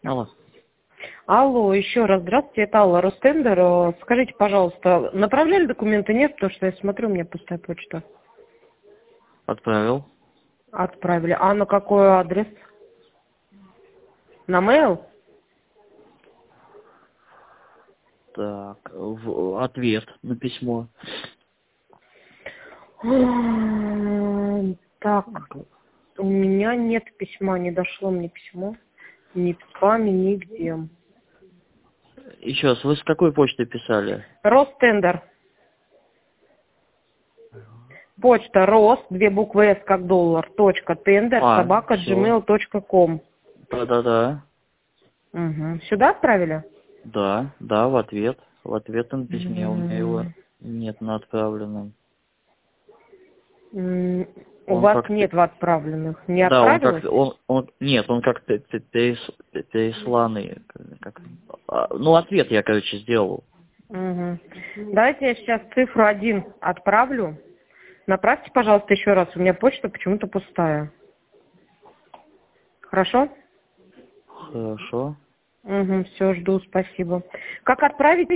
Алло. Алло, еще раз здравствуйте, это Алла Ростендер. Скажите, пожалуйста, направляли документы? Нет, потому что я смотрю, у меня пустая почта. Отправил. Отправили. А на какой адрес? На mail? Так, ответ на письмо. Так, у меня нет письма, не дошло мне письмо. Ни в спаме, нигде. Еще раз, вы с какой почтой писали? Ростендер. Почта рост, 2 буквы С как доллар, точка, тендер, собака, Все. gmail.com. Да. Угу. Сюда отправили? Да, в ответ. В ответном письме у меня его нет на отправленном. У Он вас как-то... нет в отправленных. Не Да, он отправилось? как-то... Нет, он как-то пересланный. Ну, ответ я, короче, сделал. Угу. Давайте я сейчас цифру 1 отправлю. Направьте, пожалуйста, еще раз. У меня почта почему-то пустая. Хорошо? Хорошо. Угу, все, жду, спасибо. Как отправить?